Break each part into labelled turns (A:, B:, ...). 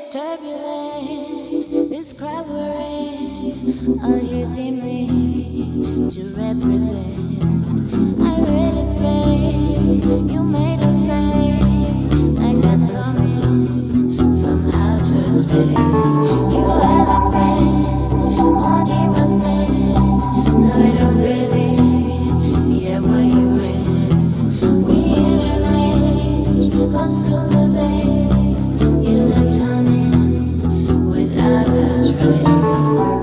A: It's turbulent, this crowd we're in. All here seem to represent. I read its base, you made a face like I'm coming from outer space. You eloquent, money was spent. No, I don't really care what you meant. We interlaced, consume the base. You left humming without a trace.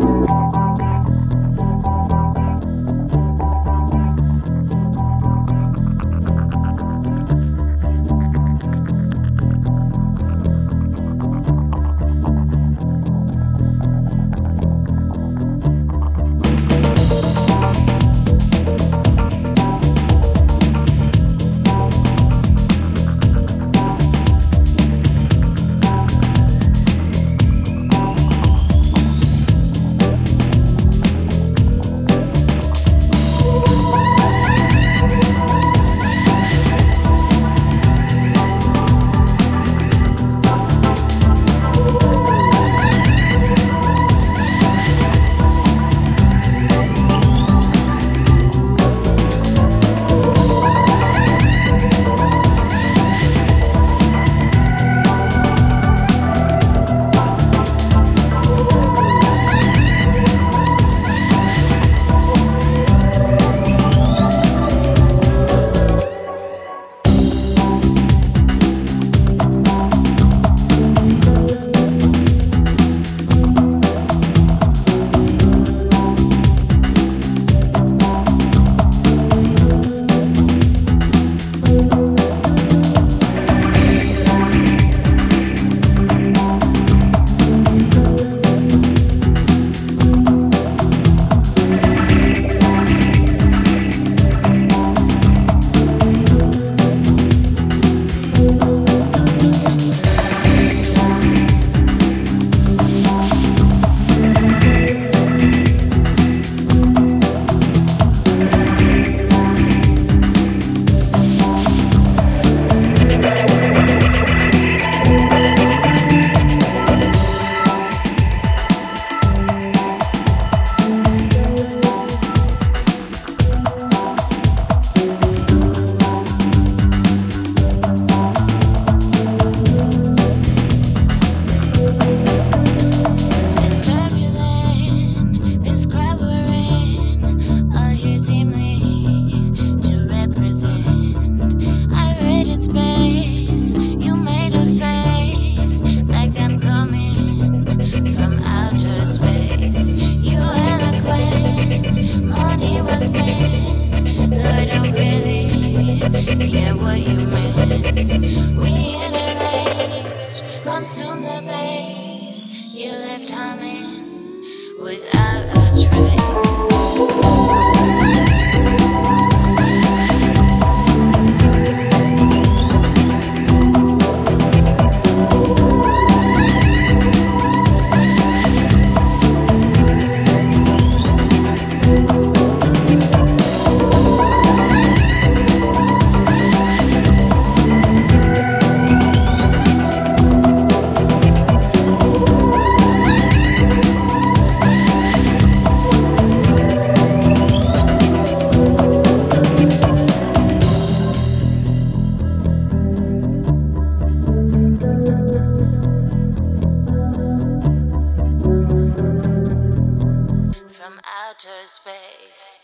A: Care what you meant. We interlaced, consume the base. You left humming without a trace. From outer space.